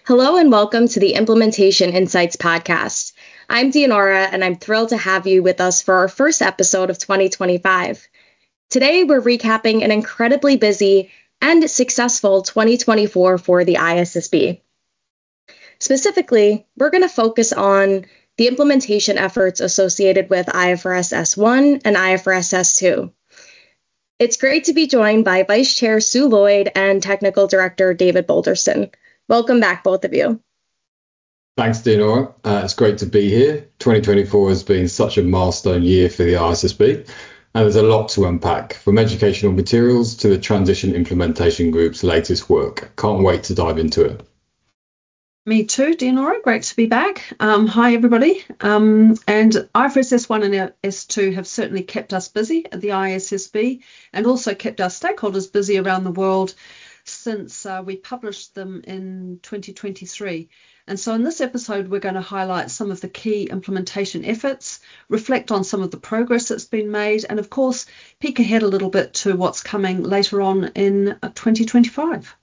Hello and welcome to the Implementation Insights podcast. I'm Dianora and I'm thrilled to have you with us for our first episode of 2025. Today we're recapping an incredibly busy and successful 2024 for the ISSB. Specifically, we're going to focus on the implementation efforts associated with IFRS S1 and IFRS S2. It's great to be joined by Vice Chair Sue Lloyd and Technical Director David Boulderson. Welcome back, both of you. Thanks, Dianora. It's great to be here. 2024 has been such a milestone year for the ISSB, and there's a lot to unpack, from educational materials to the Transition Implementation Group's latest work. Can't wait to dive into it. Me too, Dianora. Great to be back. Hi, everybody. And IFRS S1 and S2 have certainly kept us busy at the ISSB and also kept our stakeholders busy around the world since we published them in 2023. And so in this episode, we're going to highlight some of the key implementation efforts, reflect on some of the progress that's been made, and of course, peek ahead a little bit to what's coming later on in 2025.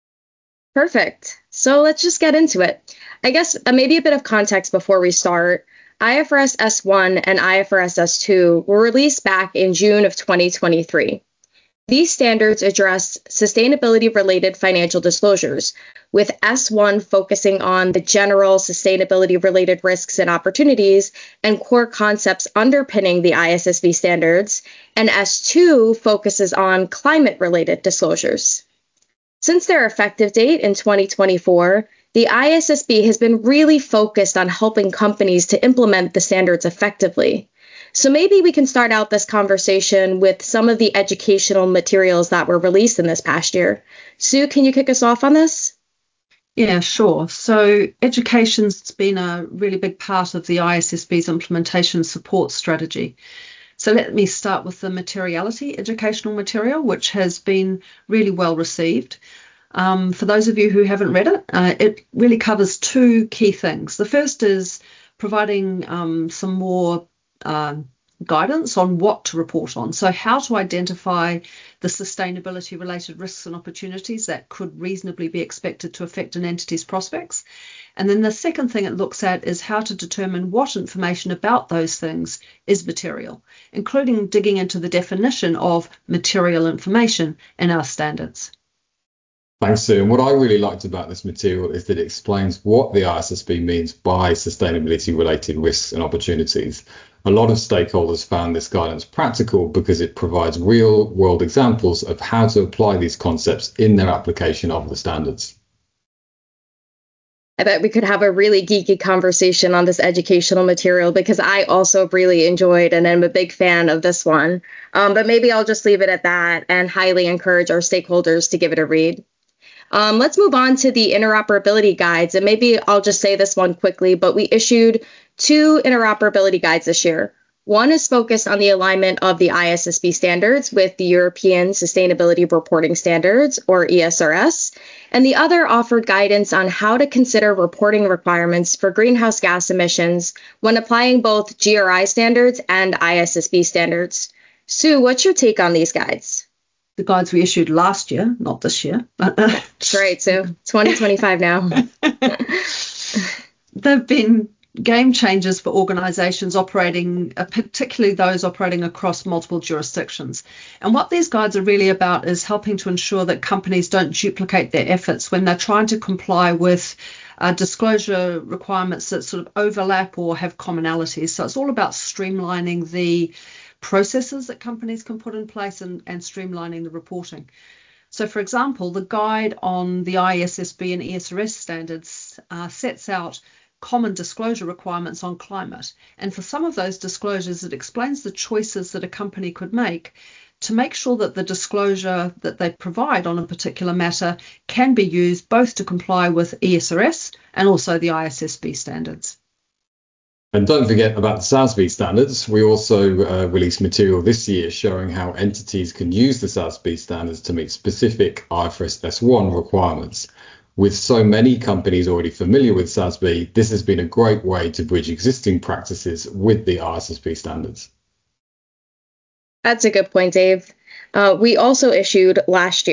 Perfect. So let's just get into it. I guess maybe a bit of context before we start. IFRS S1 and IFRS S2 were released back in June of 2023. These standards address sustainability-related financial disclosures, with S1 focusing on the general sustainability-related risks and opportunities and core concepts underpinning the ISSB standards, and S2 focuses on climate-related disclosures. Since their effective date in 2024, the ISSB has been really focused on helping companies to implement the standards effectively. So maybe we can start out this conversation with some of the educational materials that were released in this past year. Sue, can you kick us off on this? Yeah, sure. So education's been a really big part of the ISSB's implementation support strategy. So let me start with the materiality educational material, which has been really well received. For those of you who haven't read it, it really covers two key things. The first is providing some more guidance on what to report on. So how to identify the sustainability related risks and opportunities that could reasonably be expected to affect an entity's prospects. And then the second thing it looks at is how to determine what information about those things is material, including digging into the definition of material information in our standards. Thanks, Sue. And what I really liked about this material is that it explains what the ISSB means by sustainability-related risks and opportunities. A lot of stakeholders found this guidance practical because it provides real-world examples of how to apply these concepts in their application of the standards. I bet we could have a really geeky conversation on this educational material because I also really enjoyed and am a big fan of this one. But maybe I'll just leave it at that and highly encourage our stakeholders to give it a read. Let's move on to the interoperability guides, and maybe I'll just say this one quickly, but we issued two interoperability guides this year. One is focused on the alignment of the ISSB standards with the European Sustainability Reporting Standards, or ESRS, and the other offered guidance on how to consider reporting requirements for greenhouse gas emissions when applying both GRI standards and ISSB standards. Sue, what's your take on these guides? The guides we issued last year, not this year. That's right, so 2025 now. They've been game changers for organisations operating, particularly those operating across multiple jurisdictions. And what these guides are really about is helping to ensure that companies don't duplicate their efforts when they're trying to comply with disclosure requirements that sort of overlap or have commonalities. So it's all about streamlining the processes that companies can put in place and streamlining the reporting. So, for example, the guide on the ISSB and ESRS standards sets out common disclosure requirements on climate. And for some of those disclosures, it explains the choices that a company could make to make sure that the disclosure that they provide on a particular matter can be used both to comply with ESRS and also the ISSB standards. And don't forget about the SASB standards. We also released material this year showing how entities can use the SASB standards to meet specific IFRS S1 requirements. With so many companies already familiar with SASB, this has been a great way to bridge existing practices with the ISSB standards. That's a good point, Dave. We also issued last year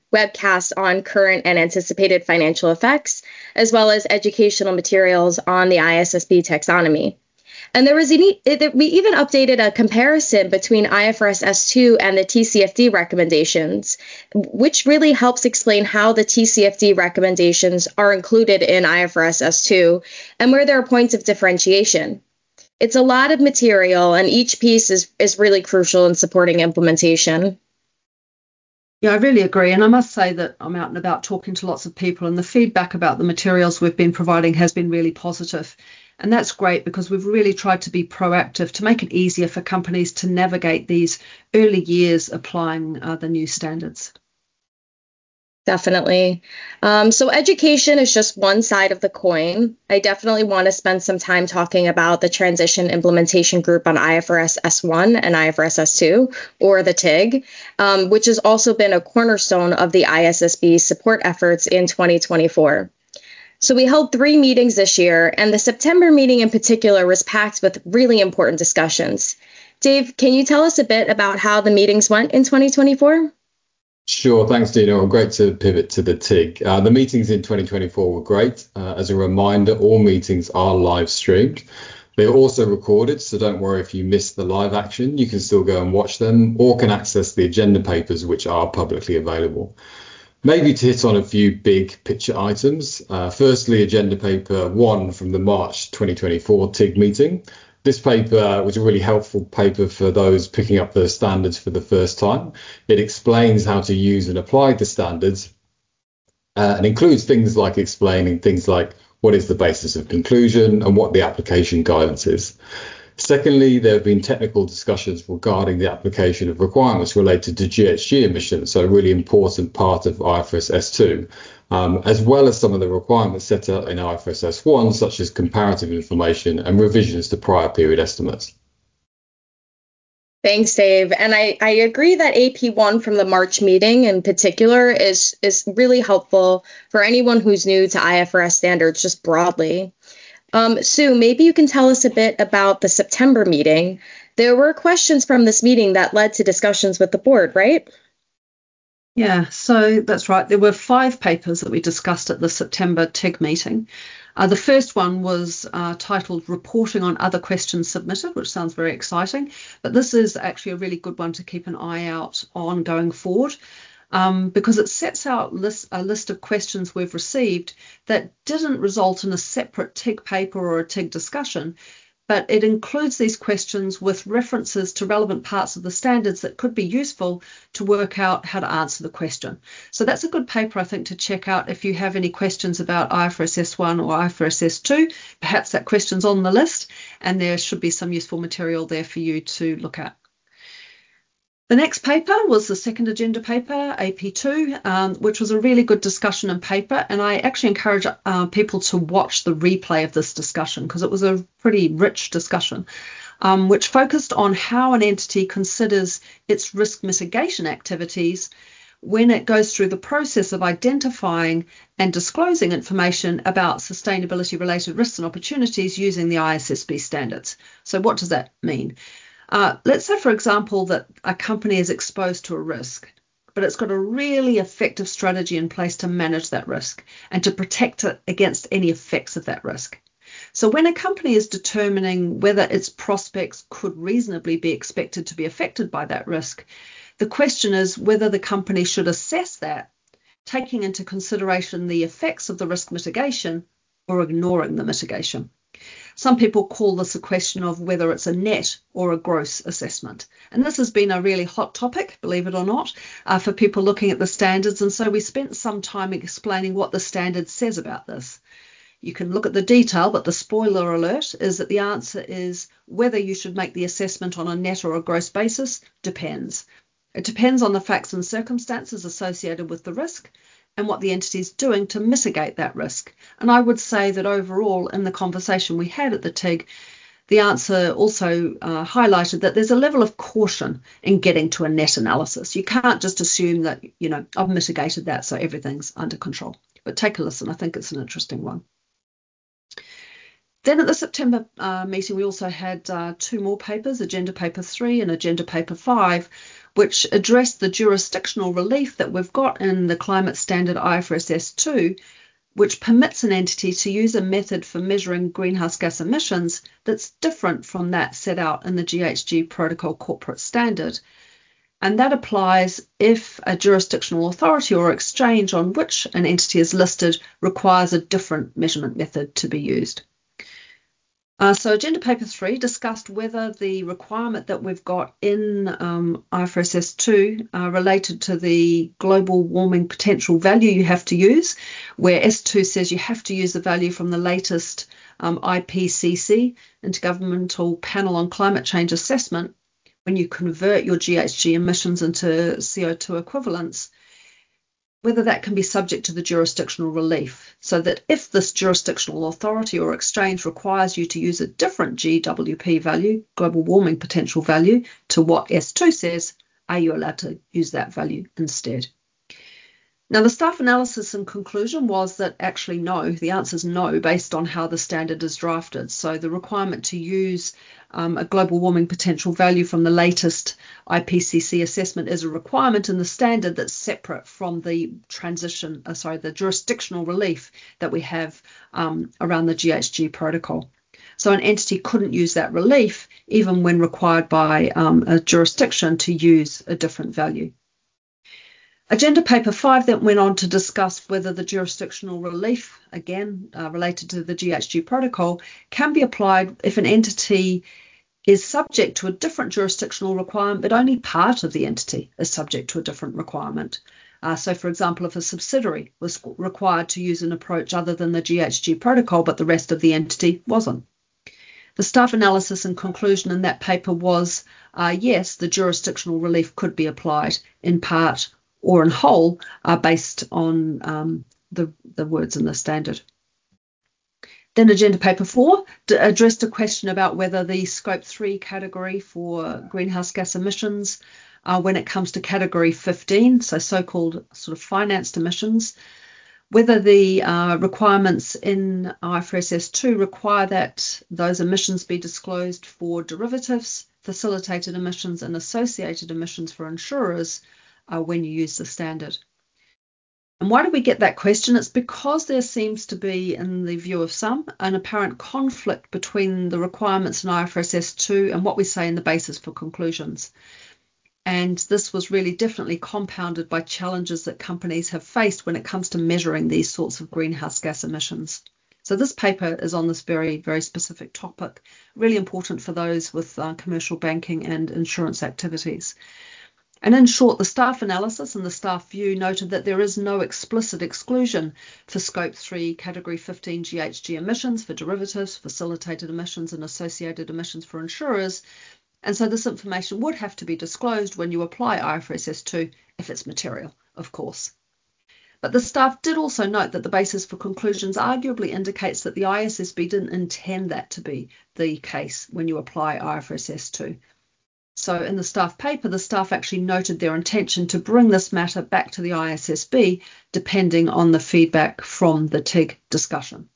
webcasts on current and anticipated financial effects, as well as educational materials on the ISSB taxonomy. And we even updated a comparison between IFRS S2 and the TCFD recommendations, which really helps explain how the TCFD recommendations are included in IFRS S2 and where there are points of differentiation. It's a lot of material, and each piece is really crucial in supporting implementation. Yeah, I really agree. And I must say that I'm out and about talking to lots of people, and the feedback about the materials we've been providing has been really positive. And that's great because we've really tried to be proactive to make it easier for companies to navigate these early years applying the new standards. Definitely. So education is just one side of the coin. I definitely want to spend some time talking about the Transition Implementation Group on IFRS S1 and IFRS S2, or the TIG, which has also been a cornerstone of the ISSB support efforts in 2024. So we held 3 meetings this year, and the September meeting in particular was packed with really important discussions. Dave, can you tell us a bit about how the meetings went in 2024? Sure, thanks, Dina. Well, great to pivot to the TIG. The meetings in 2024 were great. As a reminder, all meetings are live streamed. They're also recorded, so don't worry if you missed the live action. You can still go and watch them or can access the agenda papers, which are publicly available. Maybe to hit on a few big picture items. Firstly, agenda paper 1 from the March 2024 TIG meeting. This paper was a really helpful paper for those picking up the standards for the first time. It explains how to use and apply the standards and includes things like explaining things like what is the basis of conclusion and what the application guidance is. Secondly, there have been technical discussions regarding the application of requirements related to GHG emissions, so a really important part of IFRS S2, as well as some of the requirements set out in IFRS S1, such as comparative information and revisions to prior period estimates. Thanks, Dave. And I agree that AP1 from the March meeting in particular is really helpful for anyone who's new to IFRS standards just broadly. Sue, maybe you can tell us a bit about the September meeting. There were questions from this meeting that led to discussions with the board, right? Yeah, so that's right. There were 5 papers that we discussed at the September TIG meeting. The first one was titled Reporting on Other Questions Submitted, which sounds very exciting. But this is actually a really good one to keep an eye out on going forward. Because it sets out a list of questions we've received that didn't result in a separate TIG paper or a TIG discussion, but it includes these questions with references to relevant parts of the standards that could be useful to work out how to answer the question. So that's a good paper, I think, to check out if you have any questions about IFRS S1 or IFRS S2. Perhaps that question's on the list, and there should be some useful material there for you to look at. The next paper was the second agenda paper, AP2, which was a really good discussion and paper. And I actually encourage people to watch the replay of this discussion because it was a pretty rich discussion, which focused on how an entity considers its risk mitigation activities when it goes through the process of identifying and disclosing information about sustainability-related risks and opportunities using the ISSB standards. So what does that mean? Let's say, for example, that a company is exposed to a risk, but it's got a really effective strategy in place to manage that risk and to protect it against any effects of that risk. So when a company is determining whether its prospects could reasonably be expected to be affected by that risk, the question is whether the company should assess that, taking into consideration the effects of the risk mitigation or ignoring the mitigation. Some people call this a question of whether it's a net or a gross assessment. And this has been a really hot topic, believe it or not, for people looking at the standards. And so we spent some time explaining what the standard says about this. You can look at the detail, but the spoiler alert is that the answer is whether you should make the assessment on a net or a gross basis depends. It depends on the facts and circumstances associated with the risk and what the entity is doing to mitigate that risk. And I would say that overall, in the conversation we had at the TIG, the answer also highlighted that there's a level of caution in getting to a net analysis. You can't just assume that, I've mitigated that, so everything's under control. But take a listen. I think it's an interesting one. Then at the September meeting, we also had 2 more papers, Agenda Paper 3 and Agenda Paper 5, which addressed the jurisdictional relief that we've got in the climate standard IFRS S2, which permits an entity to use a method for measuring greenhouse gas emissions that's different from that set out in the GHG Protocol corporate standard. And that applies if a jurisdictional authority or exchange on which an entity is listed requires a different measurement method to be used. So Agenda Paper 3 discussed whether the requirement that we've got in IFRS S2 related to the global warming potential value you have to use, where S2 says you have to use the value from the latest IPCC, Intergovernmental Panel on Climate Change Assessment, when you convert your GHG emissions into CO2 equivalents, whether that can be subject to the jurisdictional relief, so that if this jurisdictional authority or exchange requires you to use a different GWP value, global warming potential value, to what S2 says, are you allowed to use that value instead? Now, the staff analysis and conclusion was that actually no, the answer is no, based on how the standard is drafted. So the requirement to use a global warming potential value from the latest IPCC assessment is a requirement in the standard that's separate from the the jurisdictional relief that we have around the GHG protocol. So an entity couldn't use that relief even when required by a jurisdiction to use a different value. Agenda Paper 5 then went on to discuss whether the jurisdictional relief, again related to the GHG protocol, can be applied if an entity is subject to a different jurisdictional requirement, but only part of the entity is subject to a different requirement. So, for example, if a subsidiary was required to use an approach other than the GHG protocol, but the rest of the entity wasn't. The staff analysis and conclusion in that paper was, yes, the jurisdictional relief could be applied in part or in whole based on the words in the standard. Then Agenda Paper 4 addressed a question about whether the Scope 3 category for greenhouse gas emissions, when it comes to Category 15, so so-called sort of financed emissions, whether the requirements in IFRS S2 require that those emissions be disclosed for derivatives, facilitated emissions and associated emissions for insurers when you use the standard. And why do we get that question? It's because there seems to be, in the view of some, an apparent conflict between the requirements in IFRS S2 and what we say in the basis for conclusions. And this was really definitely compounded by challenges that companies have faced when it comes to measuring these sorts of greenhouse gas emissions. So this paper is on this very, very specific topic, really important for those with commercial banking and insurance activities. And in short, the staff analysis and the staff view noted that there is no explicit exclusion for Scope 3 Category 15 GHG emissions for derivatives, facilitated emissions and associated emissions for insurers. And so this information would have to be disclosed when you apply IFRS S2 if it's material, of course. But the staff did also note that the basis for conclusions arguably indicates that the ISSB didn't intend that to be the case when you apply IFRS S2. So in the staff paper, the staff actually noted their intention to bring this matter back to the ISSB, depending on the feedback from the TIG discussion.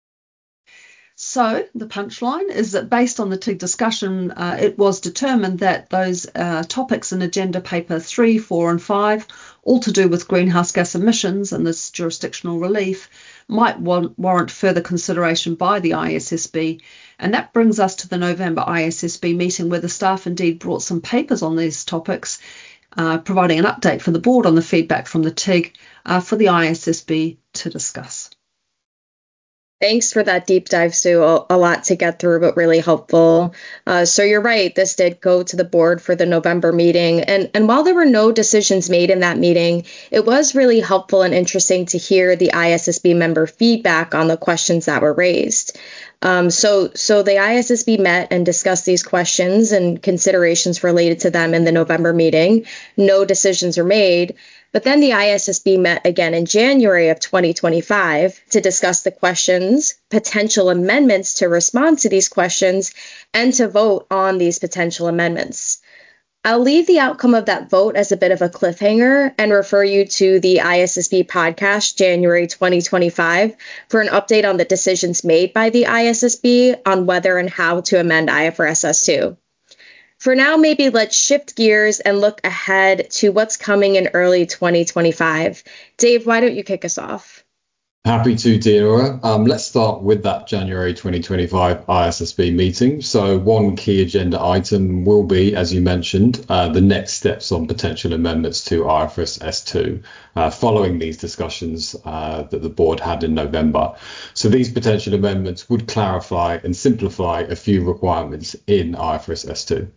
So the punchline is that based on the TIG discussion, it was determined that those topics in Agenda Paper 3, 4 and 5, all to do with greenhouse gas emissions and this jurisdictional relief, might warrant further consideration by the ISSB. And that brings us to the November ISSB meeting, where the staff indeed brought some papers on these topics, providing an update for the board on the feedback from the TIG for the ISSB to discuss. Thanks for that deep dive, Sue. A lot to get through, but really helpful. So you're right, this did go to the board for the November meeting. And while there were no decisions made in that meeting, it was really helpful and interesting to hear the ISSB member feedback on the questions that were raised. So the ISSB met and discussed these questions and considerations related to them in the November meeting. No decisions were made. But then the ISSB met again in January of 2025 to discuss the questions, potential amendments to respond to these questions, and to vote on these potential amendments. I'll leave the outcome of that vote as a bit of a cliffhanger and refer you to the ISSB podcast, January 2025, for an update on the decisions made by the ISSB on whether and how to amend IFRS S2. For now, maybe let's shift gears and look ahead to what's coming in early 2025. Dave, why don't you kick us off? Happy to, Deora. Let's start with that January 2025 ISSB meeting. So one key agenda item will be, as you mentioned, the next steps on potential amendments to IFRS S2, following these discussions that the board had in November. So these potential amendments would clarify and simplify a few requirements in IFRS S2.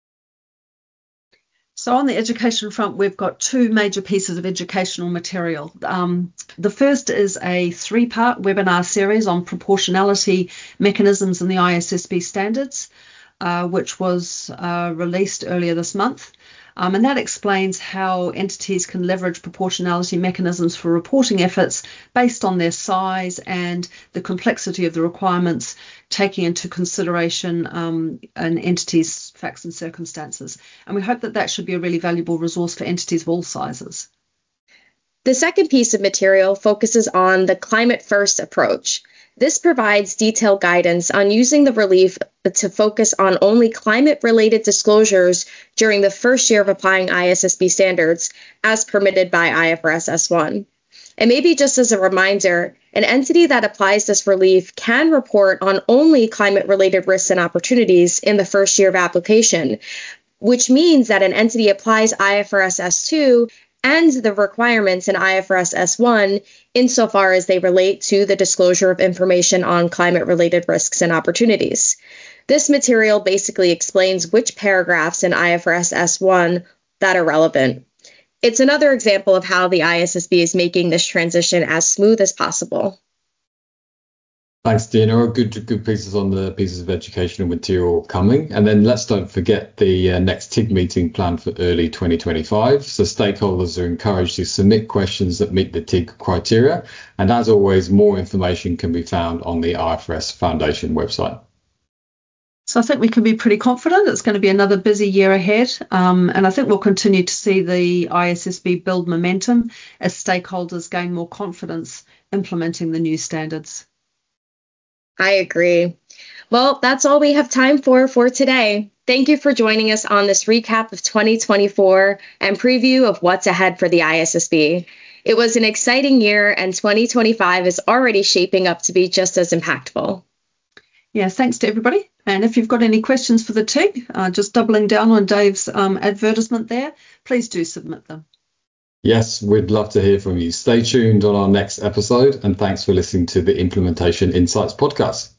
So on the education front, we've got two major pieces of educational material. The first is a 3-part webinar series on proportionality mechanisms in the ISSB standards, which was released earlier this month. And that explains how entities can leverage proportionality mechanisms for reporting efforts based on their size and the complexity of the requirements, taking into consideration an entity's facts and circumstances. And we hope that that should be a really valuable resource for entities of all sizes. The second piece of material focuses on the climate first approach. This provides detailed guidance on using the relief to focus on only climate-related disclosures during the first year of applying ISSB standards as permitted by IFRS S1. And maybe just as a reminder, an entity that applies this relief can report on only climate-related risks and opportunities in the first year of application, which means that an entity applies IFRS S2 and the requirements in IFRS S1 insofar as they relate to the disclosure of information on climate-related risks and opportunities. This material basically explains which paragraphs in IFRS S1 that are relevant. It's another example of how the ISSB is making this transition as smooth as possible. Thanks, Dina. Good pieces on the pieces of educational material coming. And then let's don't forget the next TIG meeting planned for early 2025. So stakeholders are encouraged to submit questions that meet the TIG criteria. And as always, more information can be found on the IFRS Foundation website. So I think we can be pretty confident it's going to be another busy year ahead. And I think we'll continue to see the ISSB build momentum as stakeholders gain more confidence implementing the new standards. I agree. Well, that's all we have time for today. Thank you for joining us on this recap of 2024 and preview of what's ahead for the ISSB. It was an exciting year, and 2025 is already shaping up to be just as impactful. Yeah, thanks to everybody. And if you've got any questions for the TIG, just doubling down on Dave's advertisement there, please do submit them. Yes, we'd love to hear from you. Stay tuned on our next episode, and thanks for listening to the Implementation Insights podcast.